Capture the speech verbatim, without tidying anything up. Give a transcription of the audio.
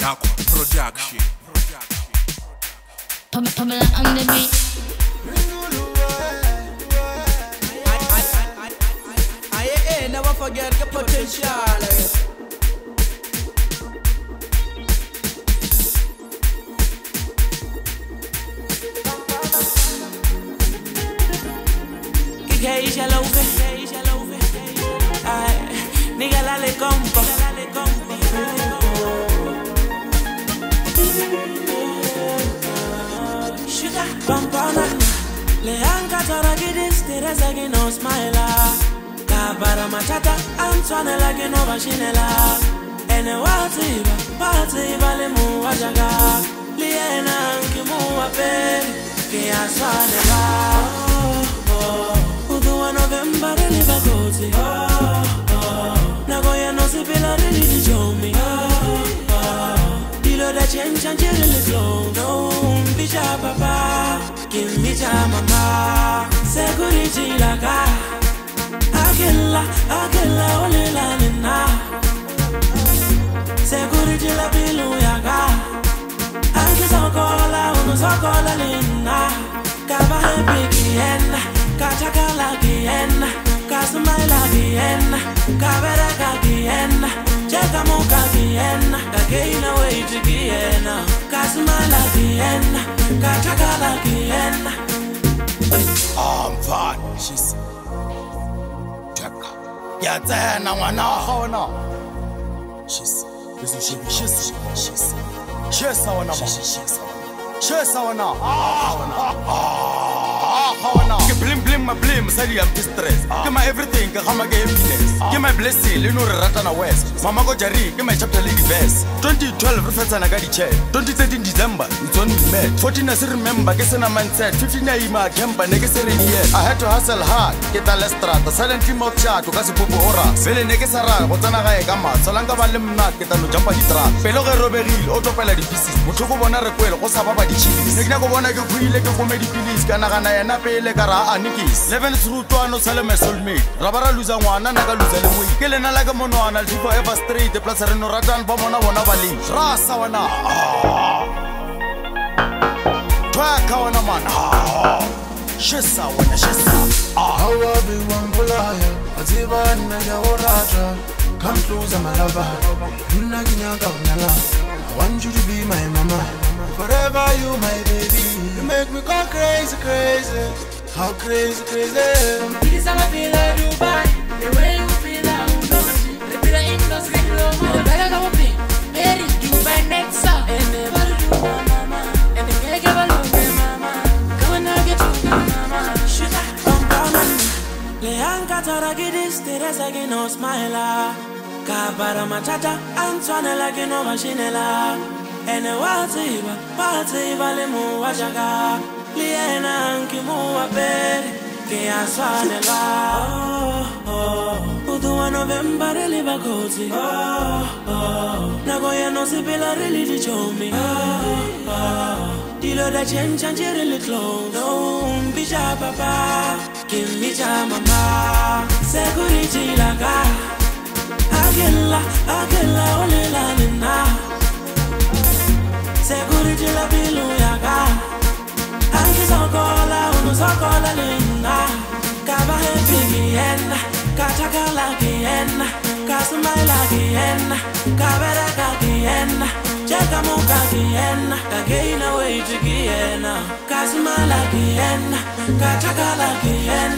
Yakwa Production. Pamela on the beat. I ain't never forget the potential. Kike isha louve, isha louve. Ay, nigga la le compo, la le compo. Sugar, pampana. Le anka tora gidis, Teresa que no smile. Kabara machata, Antoine la que no machinela. Ene watiba, watiba le mu wajaga. Liena anki mu wape, que aswanela. November they never go to oh, oh. Nagoya no se pela really to show me oh, oh. Dilo da change and really glow. No, bisha papa, give me cha mama. Security laka, akela, akela ole la nina. Security la bilu yaga. Anki sokola, uno sokola nina. Kaba happy kiena. Kachakala kiena, kasumala kiena, kabereka kiena, chekamuka kiena, kakeina weiti kiena, kasumala kiena, kachakala kiena. I'm fine, she's Chaka. Yatena mwana hona. She's she's she's she's she's wana she's she's wana ah blim blim my blim sali am distress give my everything give my happiness give my blessing le no rata na west mama go jari give my chapter lead verse twenty twelve refetsa na ga di chair twenty thirteen December it's on met fourteen I remember ke sena mindset fifteen I ma kemba ne ke sereni I had to hustle hard ke ta lestrata silently mo chat ka se popo ora vele ne ke sara go tsana ga e ka ma tsolanga ba le mna ke ta no jumpa di trap pelo ge robegile o topela di pieces motho go bona re kwele go sa ba ba di chili ne ke na go bona ke khuile ke go medi police kana kana yena pele ka ra anikis eleven through to no sale my soulmate rabara luza ngwana na ka luza le mo ke lena la ka monwana le forever straight plus re no ratan ba mona bona ba le rasa wana twaka wana man shesa wana shesa how I be one bulaya atiba na ya orata come closer my lover una kinyaka unala I want you to be my mama forever you my baby you make me go crazy crazy. How crazy, crazy. This time I feel like Dubai. The way you feel like Udoji. The feel like industry glow. The better go up in. Mary, Dubai next up. And never do my mama. And the girl give a look at mama. Come on, I'll get you, mama. Sugar, bum bum. Leanka tora gidis, Teresa que no smile. Kabara machata, Antoine la que no machinela. And the watiba, watiba le mu wajaga. Liena anki muwa bere ke aswanela oh oh Uduwa November really bagoti oh oh Nagoya no se pela really to show me oh oh Dilo da change and really glow. No bisha papa give me cha mama security laka akela akela ole la nina security la bilu yaga. Anki sokola, uno sokola lina. Kaba happy kiena, kachakala kiena, kasumala kiena, kabereka kiena, chekamuka kiena, kakeina weiti kiena, kasumala kiena, kachakala kiena.